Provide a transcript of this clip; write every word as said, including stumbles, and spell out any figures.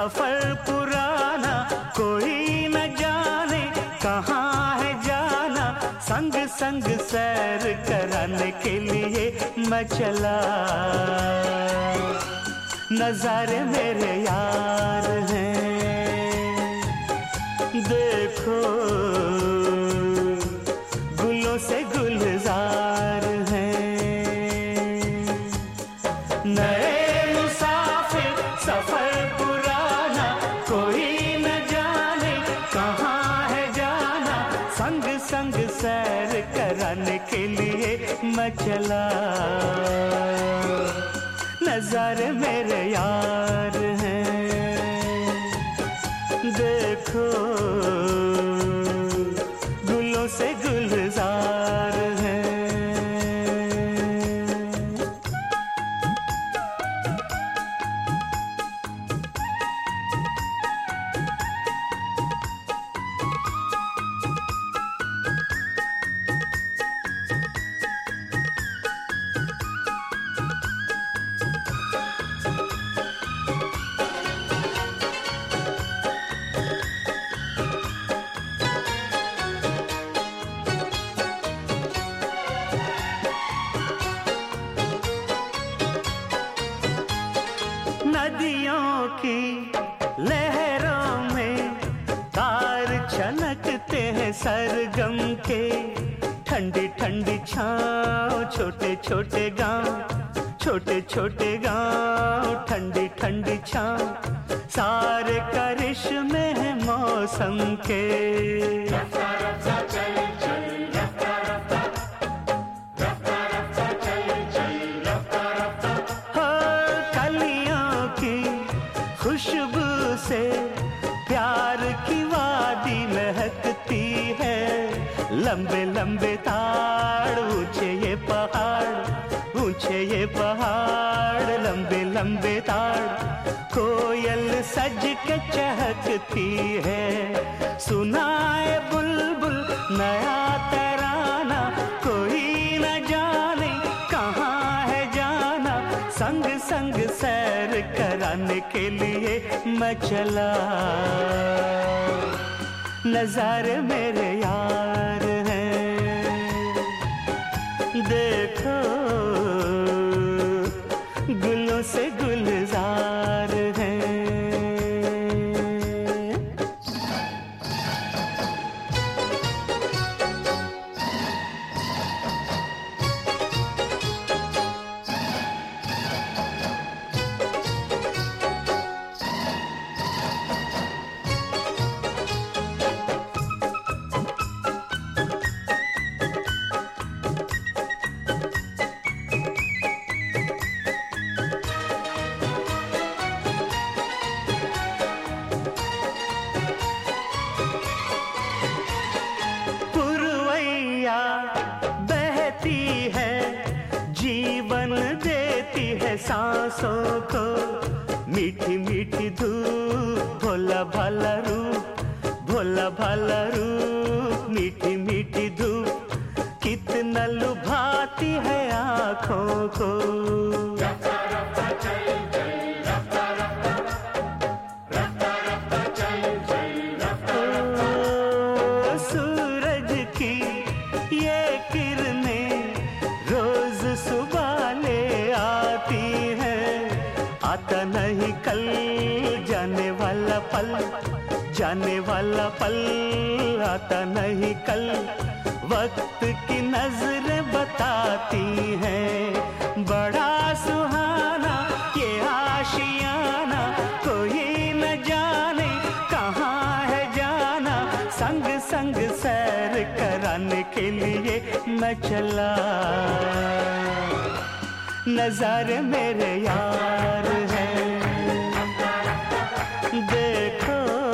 सफर पुराना कोई न जाने कहाँ है जाना, संग संग सैर कराने के लिए मैं चला। नजारे मेरे यार हैं, देखो गुलों से गुलजार हैं। नए मुसाफिर सफर पुराना कोई न जाने कहाँ है जाना, संग संग सैर कराने के लिए मैं चला। नजारे मेरे यार हैं, देखो गुलों से गुलजार हैं। नदियों की लहरों में तार छलकते हैं सरगम के, ठंडी ठंडी छाँव छोटे छोटे गांव, छोटे छोटे गांव ठंडी ठंडी छाँव, सारे करिश्मे हैं मौसम के। रफ्ता रफ्ता चल चल रफ्ता रफ्ता, रफ्ता रफ्ता चल चल रफ्ता रफ्ता। हो कलियों की खुशबू से प्यार की वादी महकती है, लंबे लंबे ताड़ ऊंचे ये पहाड़, ऊंचे ये पहाड़ लंबे लंबे ताड़। कोयल सज के चहकती है, सुनाए बुलबुल नया तराना, कोई न जाने कहाँ है जाना, संग संग सैर कराने के लिए मैं चला। नजारे मेरे यार हैं, देखो गुलों से गुलजार हैं। बहती है जीवन देती है सांसों को, मीठी मीठी धूप भोला भाला रूप, भोला भाला रूप मीठी मीठी धूप, कितना लुभाती है आँखों को। रफ्ता रफ्ता चल चल रफ्ता रफ्ता, रफ्ता रफ्ता चल चल रफ्ता रफ्ता। सूरज की ये किरणें रोज सुबह ले आती है, आता नहीं कल जाने वाला पल, जाने वाला पल आता नहीं कल, वक्त की नजरें बताती हैं। बड़ा सुहाना ये आशियाना, कोई न जाने कहाँ है जाना, संग संग सैर कराने के लिए मैं चला। नजारे मेरे यार हैं, देखो